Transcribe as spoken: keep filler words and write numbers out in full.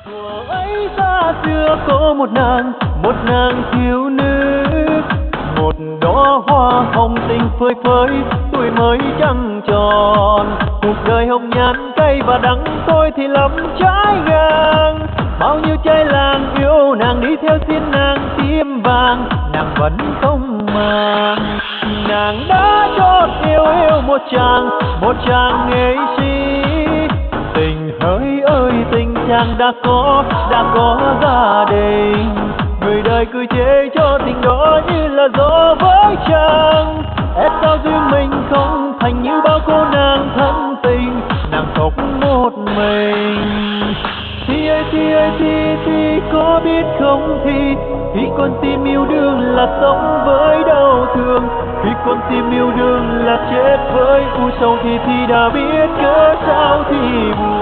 Thuở ấy xa xưa có một nàng, một nàng thiếu nữ, một đóa hoa hồng tình phơi phới, tuổi mới trăng tròn. Cuộc đời hồng nhan cay và đắng, tôi thì lắm trái ngang. Bao nhiêu trai làng yêu nàng, đi theo xin nàng tim vàng, nàng vẫn không màng. Nàng đã chót yêu yêu một chàng, một chàng nghệ sĩ. Tình hỡi ơi tình chàng đã có, đã có gia đình. Người đời cứ chê cho tình đó như là gió với trăng. Ép sao duyên mình không thành như bao cô nàng thân tình, nàng khóc một mình. Thì ơi thì ơi thì thì có biết không thì khi con tim yêu đương là sống với đau thương, khi con tim yêu đương là chết với u sầu thì thì đã biết cớ sao thì buồn.